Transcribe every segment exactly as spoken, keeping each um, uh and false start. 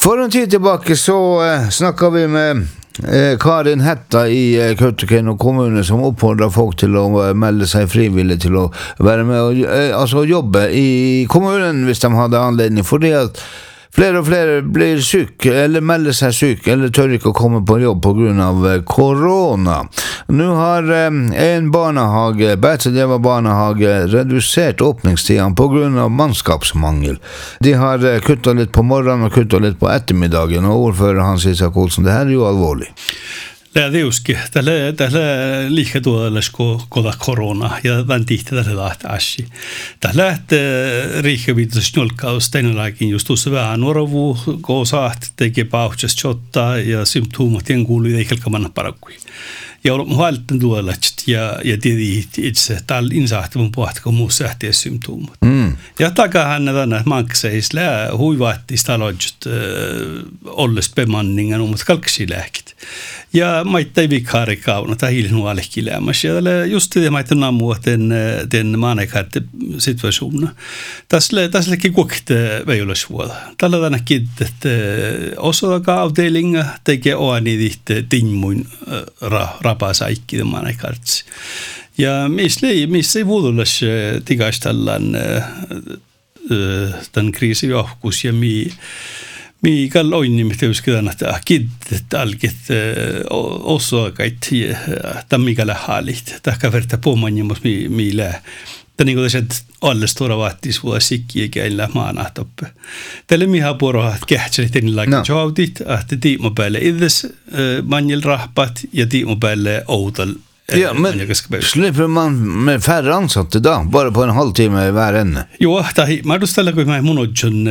For en tid tilbake så eh, snakket vi med eh, Karin Hetta i eh, Kautokeino kommune som oppfordrer folk til å eh, melde seg frivillig til å være med og eh, altså jobbe i kommunen hvis de hadde anledning, fordi at flere og flere blir syk, eller melder seg syk, eller tør ikke å komme på jobb på grunn av korona. Nå har eh, en barnehage, Beitsedjeva barnehage, redusert åpningstiden på grunn av mannskapsmangel. De har eh, kuttet litt på morgenen og kuttet litt på ettermiddagen, og ordfører Hans Isak Olsen, det her er jo alvorlig. Lähdeuski, tällä tällä liiketuodellesko koda korona ja tämän tihti tällä lähti äsi. Tällä lähti riikeviitus njolkaus tänäkin just tuossa vähän nuoravu kosaat teki pauhjas chotta ja symptomat ja kuului eikelkamanna parakui. Ja olen huolten tuollacht ja ja tiedi itse tal insahtuvan puhtako muussa ähtiä symptomat. Mm. Ja takahan näitä mankseis lää huivaattis talojut olles bemanningen om kalksi lääkit. Ja maittai vikharikauna tai hilnualekkilämässä. Ja just det maittai namua den den maanekatte situationen. Tässä tässäkin kokte veilasvuoda. Tällä tänä kiddet osaka avdelinga tekee oani ditte timmuin ra rapasaikki den maanekarts. Ja missä missä ei vuodollas tigastallan den kriisijohkus ja mi Mi kalloin mitä uskotaan että kiddet alket oso kaikki tammikalla halit tahka verta pomanjamos mi millä tani kun se alle stora vattis vuosikki eikä illa maana toppe tälle miha porohat kähtseliten like jautit että tiimo päälle ides manjel rahpat ja tiimo päälle outal. Ja, men slipper man med färre ansatte då, bara på en halvtimme i hver ende? Jo, tahi, mä dostalla kun mä monodjon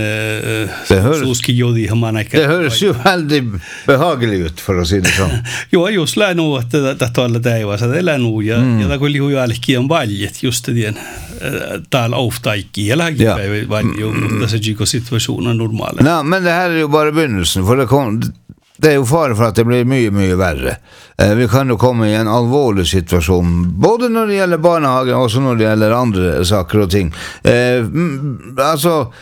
suski jodi hamanaka. Det hörs ju väldigt behagligt ut för att se det så. Jo, just länu att det tala täivassa, det länu ja ja det kulli ju alki on valjet just det tal oftaikki ja lägge valju mutta se gico situationen normala. Nej, men det här är ju bara begynnelsen för det kom Det är ju fara för att det blir mycket, mycket värre. Eh, vi kan ju komma i en allvarlig situation, både när det gäller barnhagen och så när det gäller andra saker och ting. Eh, alltså,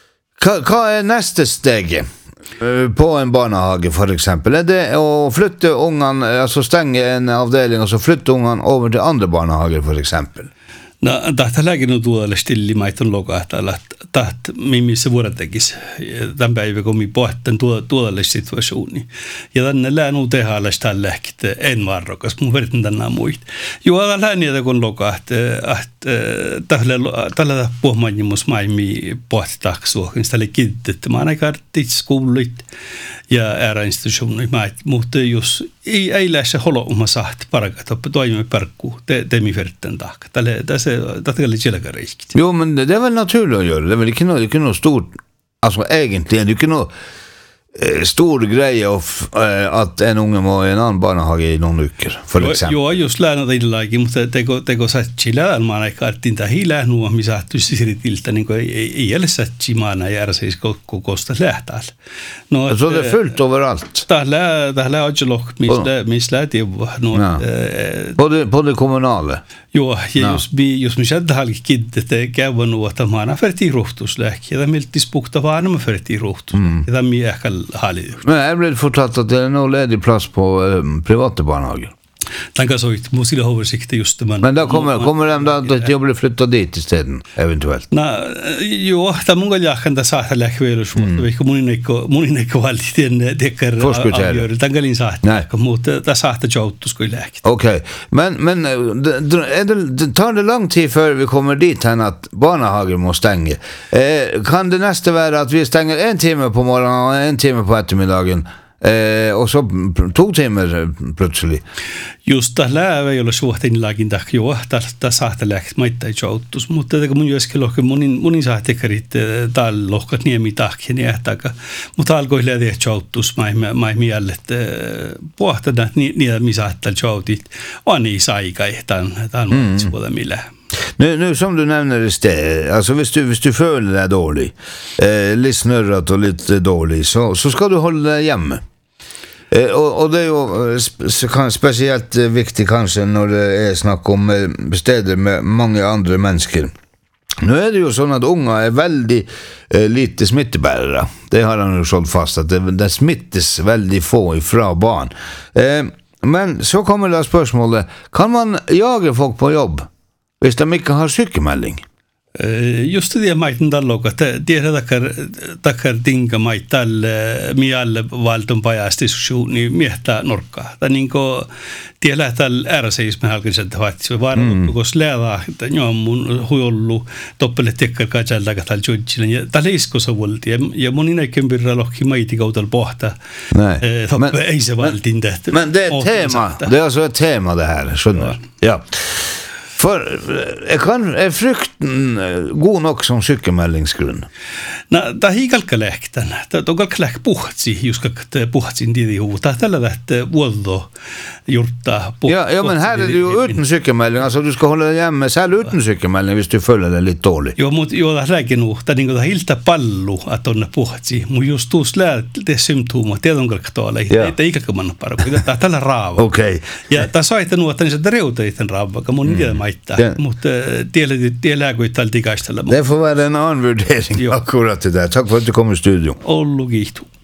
vad är nästa steg eh, på en barnhage för exempel? Är det att flytta ungan, alltså stänga en avdelning och så flytta ungan över till andra barnhager för exempel? No, tahta lägin tuolle stilli maiton lokaata, taht missä vuorotekis tämän päivän kun mi pohten tuolle situationi. Ja tänne länu tehdä tällä lähkit en varrokas, mun vertin tänä muit. Jo läniä kun lokaat, että tällä tällä pohmanjimus maimi pohtaksuokin tälle kiitettä maanakartit skullit ja äärinstitutioner mait, mutta jos ei ei läse holo oma saht parakat upp toimi perkku te temi verten tack. Tälle tässä tätä oli selkä riskit. Jo, men det är väl naturligt att göra. Det är väl inte något, inte något stort, alltså egentligen, det är inte något eh, stor grej of, eh, att en unge må i en annan barnehage i någon veckor, för exempel. Jo, just lärna illakin, mutta teko teko satsi lärmaan aikartin tai hilää nuo, missä sattu siritiltä, niin kuin ei, ei ole satsi maana järseis kokosta lähtääl. No, så det är fullt överallt? Tällä tällä on lock, missä missä lähti no, på det på det kommunala. Jo, just bi just missä halki kiddet kävä nuota maana ferti rohtuslääk, ja det miltis bukta vaana med ferti rohtus. Ja det mi ehkä halli. Men jag blev fortsatt att det är nog ledig plats på eh, privata barnhager. Tänka så ut, måste det översikta just det. Men, men då kommer, kommer de då att jag blir flyttad dit istället, eventuellt? Nej, jo, det är många läkare där satt läkare så vi kommer inte mun inte kvalitet den dekar avgör. Tänka lin satt. Mot det satt jag ut skulle läka. Okej. Men men är det tar det lång tid för vi kommer dit än att barnhagen måste stänga. Eh, kan det nästa vara att vi stänger en timme på morgonen och en timme på eftermiddagen? Eh, och så tog timmar plötsligt. Just det lää ei ole suhteen lääkin takia, jo, tässä saattaa lähteä maittaa joutus, mutta tämä mun joskin lohka, munin, munin saattaa kerit täällä lohkat niemi takia, niin ehtäkä, mutta alkoi lähteä joutus, mä ei mielet pohtaa, niitä missä saattaa joutit, on niin saika, tämän maitspuolta millä. Nu, nu som du nämner det, alltså hvis du, hvis du føler deg dårlig, eh, litt snørret og litt dårlig, så, så skal du holde deg hjemme. Eh, og, og det er jo sp- spesielt viktig kanskje når det er snakk om steder med mange andre mennesker. Nu är det ju så att unga är väldigt eh, lite smittebärare. Det har han ju slått fast att det, det smittas väldigt få ifrån barn. Eh, men så kommer det spørsmålet, kan man jaga folk på jobb hvis de ikke har sykemelding? Just det maiten dalloga, det är takar takar dinga maital mi alle valton pajas diskussiooni miehtä norkka. Ta niinku tiellä tal ärseis me halkisen tavat se varmu kos läda jo mun huollu toppele tekkar kajalda katal judgin ja talisko so volti ja monina kembirra lohki maiti kautal pohta. Nej. Men ei se valtin det. Men det är ett tema. Det är alltså ett tema det här, skjønner. Ja. For jeg kan, er frykten god nok som sykemeldingsgrunn? No, tämä ei kalka lähtän. Tämä on kalka lähtä puhtsi, just kalka puhtsin tiidi huuta. Tällä lähtee vuodo jurtta puhtsi. Ja, ja, men här är det ju uten sykemelding. Alltså du ska hålla dig hjemme selv uten sykemelding hvis du føler deg litt dårlig. Jo, mutta jo, tämä läke nu. Tämä niin kuin hilta pallu, että on puhtsi. Mutta just tuossa lähtee symptomat. Tämä on kalka tuolla. Tämä ei kalka manna parku. Tämä tällä raava. Okei. Okay. Ja tämä saita nu, että niistä reuta itse raava. Mun mm. tiedä maittaa. Mutta det lägger ut alltid gaistella. Det får være en annen vurdering akkurat til det. Takk for at du kom i studio. Ollu kiitos.